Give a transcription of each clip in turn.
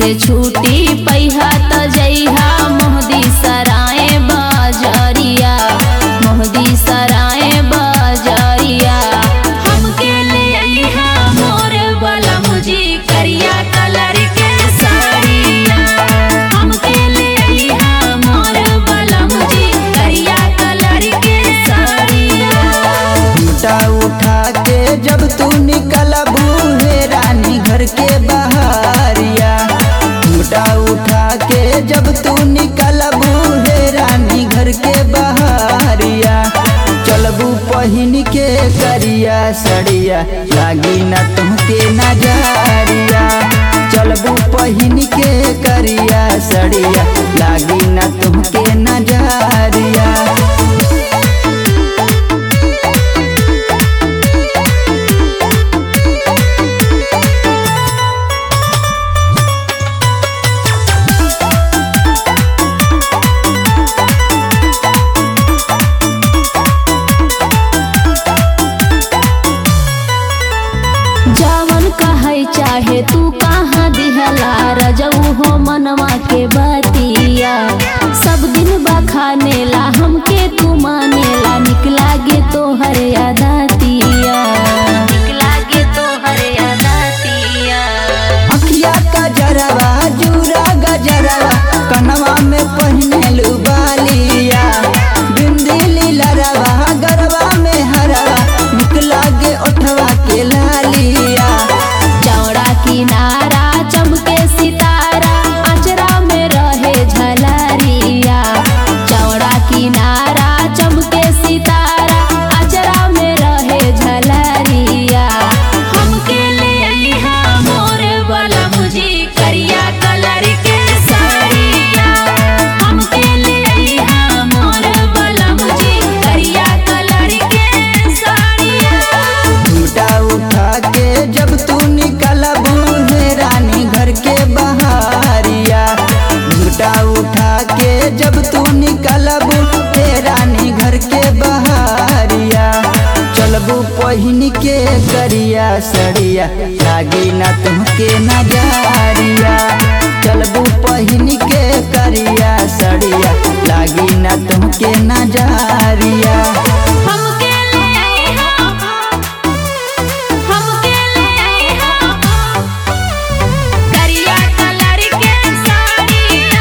से छूटी पैहा त जइहा मोहदी सराय बाजरिया, मोहदी सराय बाजरिया। हमके ले अइहा मोर वाला मुझी करिया कलर के साड़िया, हमके ले अइहा मोर वाला मुझी करिया कलर के साड़िया। घूंघटा उठा के जब तू निकलबू हे रानी घर के बहरिया, घूंघटा उठा के जब तू निकलबू हे रानी घर के बहरिया। चलबू पहिन के करिया सड़िया लागी न तुमके नजरिया, चलबू पहिन के करिया सड़िया लागी न तुमके नजरिया। जावन कहे चाहे तू कहाँ दिहला रजऊ हो मनवा के बतिया। सब दिन बखाने ला हमके तू मानेला, निकला गे तोहर यादातिया, निकला गे तोहर यादातिया। अखिया का जरवा जूरा गजरवा कनवा में पहनेलू बालिया, बिंदी लीलरवा गरवा में हरवा निकला गे ओठवा के लालिया। चौड़ा किनारा चमके सितारा अचरा में रहे झलरिया, चौड़ा किनारा चमके सितारा अचरा में रहे झलरिया। हमके ले अइहा मोर वाला मुझी करिया कलर के साड़िया, हमके ले अइहा मोर वाला मुझी करिया कलर के साड़िया। घूंघटा उठा के जब तू निकलबू हे रानी घर के बहरिया, घूंघटा उठा के जब तू निकलबू हे रानी घर के बहरिया। चलबू पहिन के करिया सड़िया लागी न तुमके नजरिया, चलबू पहिन के करिया सड़िया लागी न तुमके नजरिया। हमके ले अइहा, हमके ले अइहा करिया कलर के साड़िया।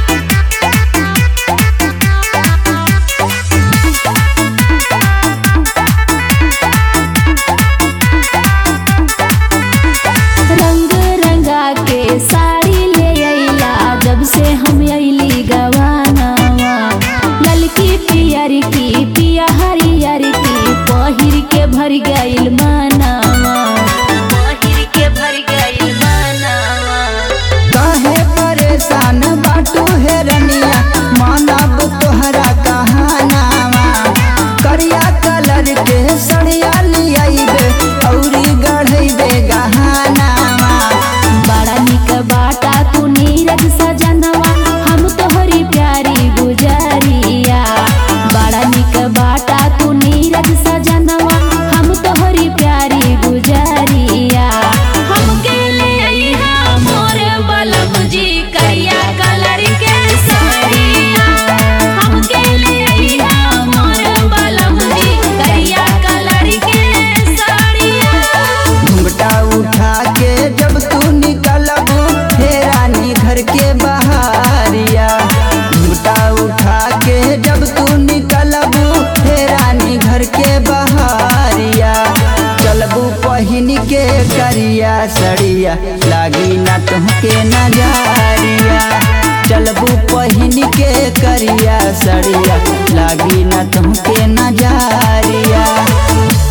रंग रंगा के साड़ी ले अइला जब से हम अइली गवानावा, ललकी पियर की पिया हरियर की पहिर के भर गइल मानावा, पहिर के भर गइल मानावा। काहे परेशान बाटू हे रनिया मानब तोहरा कहानावा, करिया कलर के सड़िया लियाइबे औरी गढ़इबे गहनावा। बड़ा निक बाटा तू नीरज सजनवा हम तोहरी प्यारी गुजरिया, बड़ा निक बाटा तू नीरज सजनवा हम तोहरी प्यारी गुजरिया। हमके ले अइहा मोर वाला मुझी करिया कलर के साड़िया, हमके ले अइहा मोर वाला मुझी करिया कलर के साड़िया। घूंघटा उठा के जब तू निकलबू हे रानी घर के बहरिया, घूंघटा उठा के जब तू निकलबू हे रानी घर के बहरिया। चलबू पहिन के करिया सड़िया लागी न तुमके नजरिया, चलबू पहिन के करिया सड़िया लागी न तुमके नजरिया।